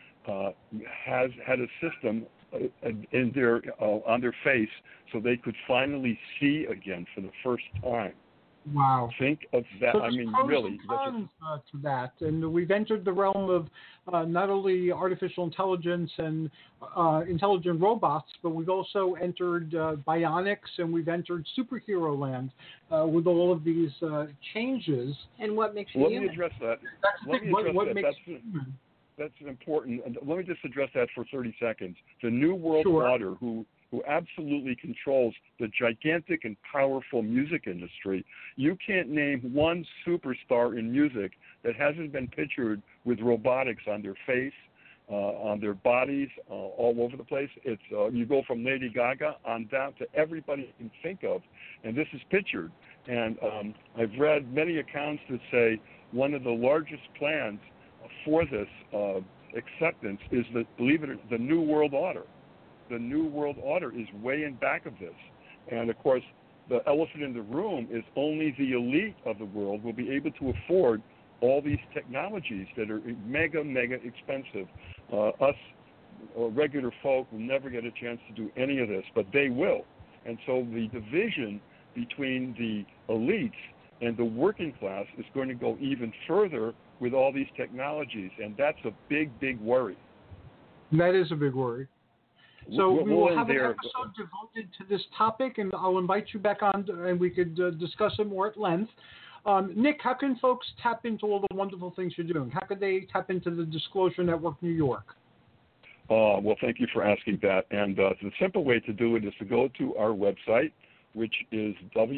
has had a system in their on their face so they could finally see again for the first time. Wow. Think of that. So I mean, pros really. and cons to that. And we've entered the realm of not only artificial intelligence and intelligent robots, but we've also entered bionics, and we've entered superhero land with all of these changes. And what makes you Let human? me address that. That's the thing. What makes you human? That's important. Let me just address that for 30 seconds. The New World Sure. Order, who absolutely controls the gigantic and powerful music industry. You can't name one superstar in music that hasn't been pictured with robotics on their face, on their bodies, all over the place. It's you go from Lady Gaga on down to everybody you can think of, and this is pictured. And I've read many accounts that say one of the largest plans for this acceptance is that, believe it or not, the New World Order. The New World Order is way in back of this. And, of course, the elephant in the room is only the elite of the world will be able to afford all these technologies that are mega, mega expensive. Us regular folk will never get a chance to do any of this, but they will. And so the division between the elites and the working class is going to go even further with all these technologies, and that's a big, big worry. That is a big worry. So we will have an there. episode devoted to this topic, and I'll invite you back on, and we could discuss it more at length. Nick, how can folks tap into all the wonderful things you're doing? How could they tap into the Disclosure Network New York? Well, thank you for asking that. And the simple way to do it is to go to our website, which is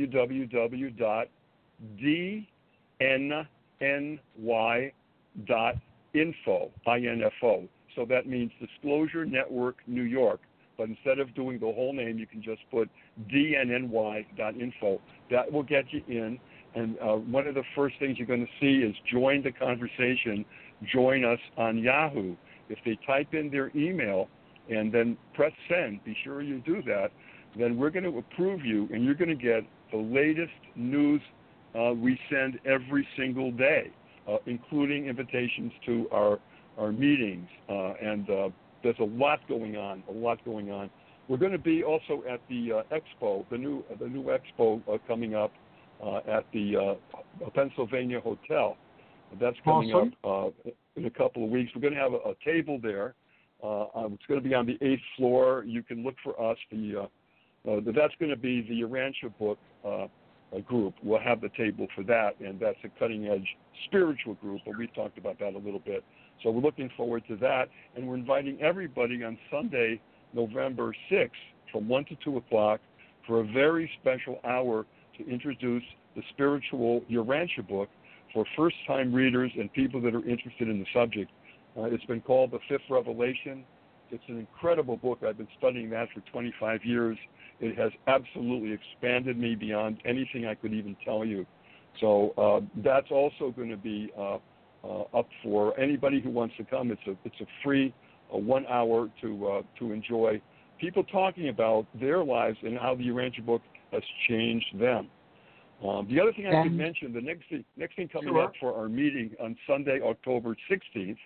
www.dnny.info, I-N-F-O. So that means Disclosure Network New York. But instead of doing the whole name, you can just put dnny.info. That will get you in. And one of the first things you're going to see is join the conversation, join us on Yahoo. If they type in their email and then press send, be sure you do that, then we're going to approve you, and you're going to get the latest news we send every single day, including invitations to our meetings. And there's a lot going on, We're going to be also at the expo, the new expo coming up at the Pennsylvania Hotel. That's coming awesome. up in a couple of weeks. We're going to have a table there. It's going to be on the 8th floor. You can look for us. That's going to be the Urantia book group. We'll have the table for that, and that's a cutting-edge spiritual group, but we talked about that a little bit. So we're looking forward to that, and we're inviting everybody on Sunday, November 6th, from 1 to 2 o'clock for a very special hour to introduce the spiritual Urantia book for first-time readers and people that are interested in the subject. It's been called The Fifth Revelation. It's an incredible book. I've been studying that for 25 years. It has absolutely expanded me beyond anything I could even tell you. So that's also going to be up for anybody who wants to come. It's a free 1 hour to enjoy. People talking about their lives and how the Urantia book has changed them. The other thing I could mention, the next thing coming up for our meeting on Sunday, October 16th,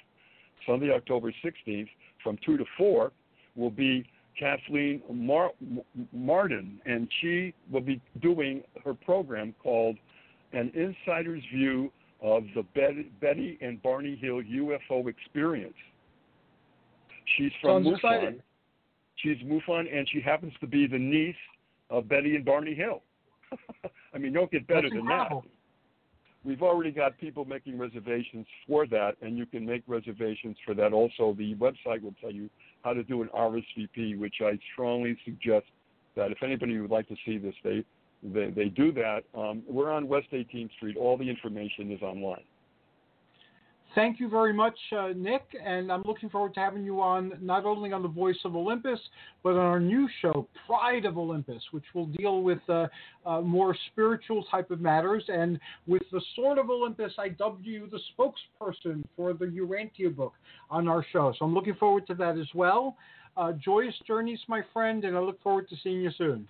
from 2 to 4, will be Kathleen Martin, and she will be doing her program called An Insider's View of the Betty and Barney Hill UFO Experience. She's from Sounds MUFON. exciting. She's MUFON, and she happens to be the niece of Betty and Barney Hill. I mean, don't get better That's than incredible. we've already got people making reservations for that, and you can make reservations for that. Also, the website will tell you how to do an RSVP, which I strongly suggest that if anybody would like to see this, they do that. We're on West 18th Street. All the information is online. Thank you very much, Nick, and I'm looking forward to having you on, not only on the Voice of Olympus, but on our new show, Pride of Olympus, which will deal with more spiritual type of matters. And with the Sword of Olympus, I dubbed you the spokesperson for the Urantia book on our show. So I'm looking forward to that as well. Joyous journeys, my friend, and I look forward to seeing you soon.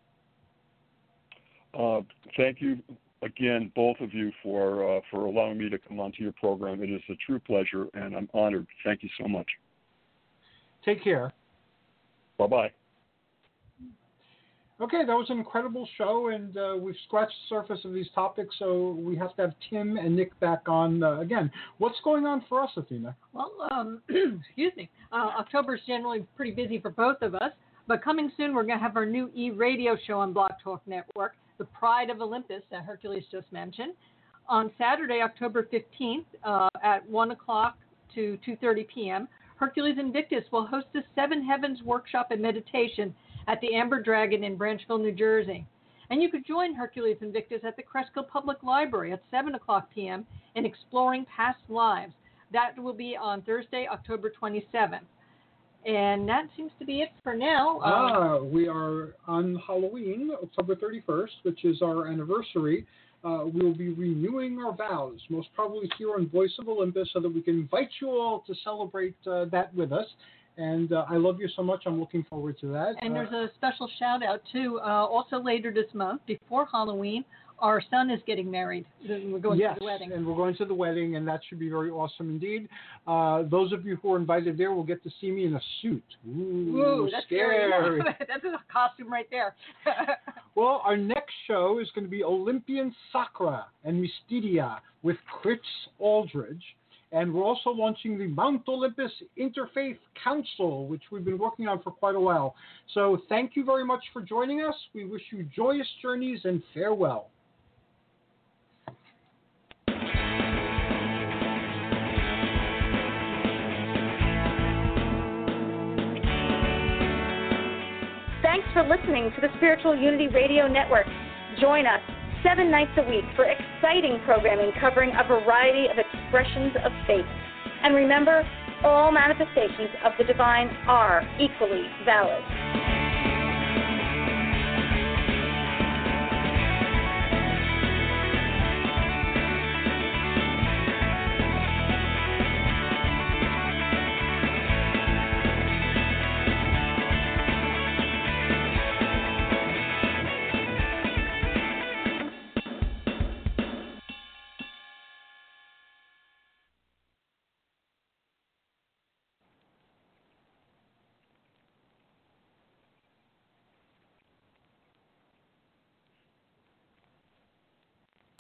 Thank you again, both of you, for allowing me to come onto your program. It is a true pleasure, and I'm honored. Thank you so much. Take care. Bye-bye. Okay, that was an incredible show, and we've scratched the surface of these topics, so we have to have Tim and Nick back on again. What's going on for us, Athena? Well, excuse me. October is generally pretty busy for both of us, but coming soon we're going to have our new e-radio show on Blog Talk Network, The Pride of Olympus, that Hercules just mentioned. On Saturday, October 15th, at 1 o'clock to 2:30 p.m., Hercules Invictus will host the Seven Heavens Workshop and Meditation at the Amber Dragon in Branchville, New Jersey. And you could join Hercules Invictus at the Cresco Public Library at 7 o'clock p.m. in Exploring Past Lives. That will be on Thursday, October 27th. And that seems to be it for now. We are on Halloween, October 31st, which is our anniversary. We will be renewing our vows, most probably here on Voice of Olympus, so that we can invite you all to celebrate that with us. And I love you so much. I'm looking forward to that. And there's a special shout out, too. Also later this month, before Halloween, our son is getting married. We're going to the wedding. And we're going to the wedding, and that should be very awesome indeed. Those of you who are invited there will get to see me in a suit. Ooh, that's scary. That's a costume right there. Well, our next show is going to be Olympian Sakura and Mystidia with Chris Aldridge. And we're also launching the Mount Olympus Interfaith Council, which we've been working on for quite a while. So thank you very much for joining us. We wish you joyous journeys and farewell. Thanks for listening to the Spiritual Unity Radio Network. Join us 7 nights a week for exciting programming covering a variety of expressions of faith. And remember, all manifestations of the divine are equally valid.